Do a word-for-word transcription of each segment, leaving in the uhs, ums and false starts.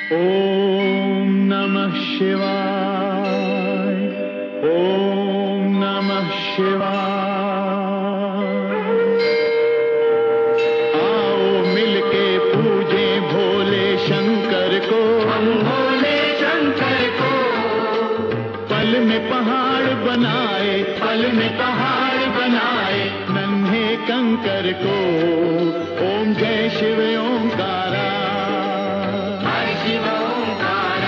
ओम नमः शिवाय। ओम नमः शिवाय। आओ मिलके पूजे भोले शंकर को, हम भोले शंकर को। पल में पहाड़ बनाए, पल में पहाड़ बनाए, नन्हे कंकर को। ओम जय शिव ओंकारा। हर शिव ओंकारा।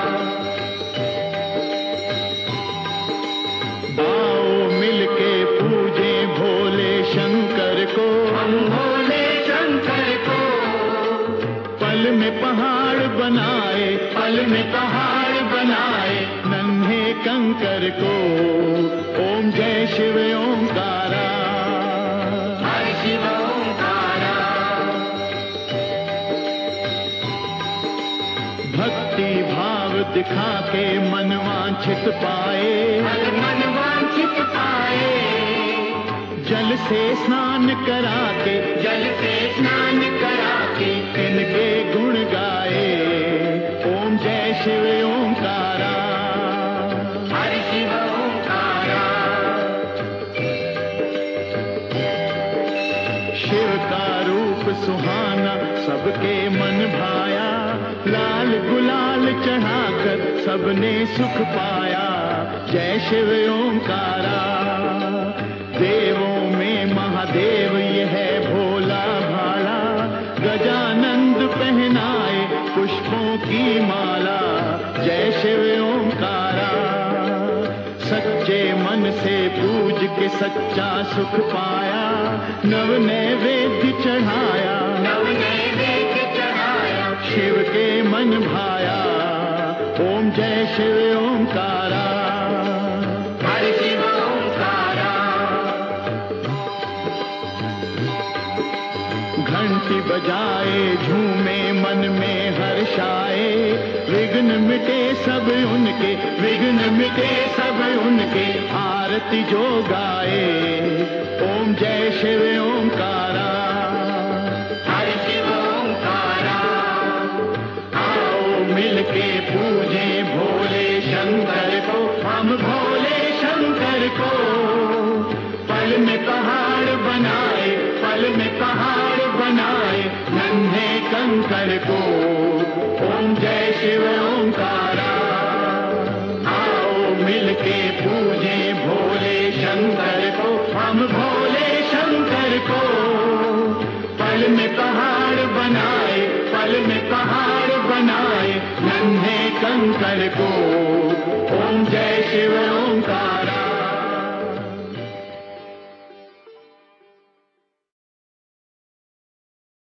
आओ मिलके पूजे भोले शंकर को, हम भोले शंकर को। पल में पहाड़ बनाए, पल में पहाड़ बनाए, नन्हे कंकर को। ओम जय शिव ओंकारा। हर शिव ओंकारा। भक्ति भाव दिखा के मन वांछित पाए, हर मन वांछित पाए, जल से स्नान करा के, जल से स्नान करा के, इनके गुण गाए। ओम जय शिव ओंकारा। हर शिव ओंकारा। शिव का रूप सुहाना सबके मन भाया, लाल गुलाल चढ़ाकर सबने सुख पाया। जय शिव ओंकारा। देवों में महादेव ये है भोला भाला, गजानंद पहनाए पुष्पों की माला। जय शिव ओंकारा। सच्चे मन से पूज के सच्चा सुख पाया, नव नैवेद्य चढ़ाया, नव नैवेद्य चढ़ाया, शिव के मन भाया। ओम जय शिव ओंकारा। हर शिव ओंकारा। घंटी बजाए झूमे मन में हर्षाए, विघ्न मिटे सब उनके, विघ्न मिटे सब उनके। आरती जो गाए। ओम जय शिव ओंकारा। हर शिव ओंकारा। आओ मिलके पूजे भोले शंकर को, हम भोले शंकर को। पल में पहाड़ बनाए, पल में पहाड़ बनाए, नन्हे कंकर को। ओम जय शिव ओंकारा। आओ मिलके पूजे भोले शंकर को, हम भोले शंकर को। पल में पहाड़ बनाए, पल में पहाड़ बनाए, नन्हे कंकर को। ओम जय शिव ओंकारा।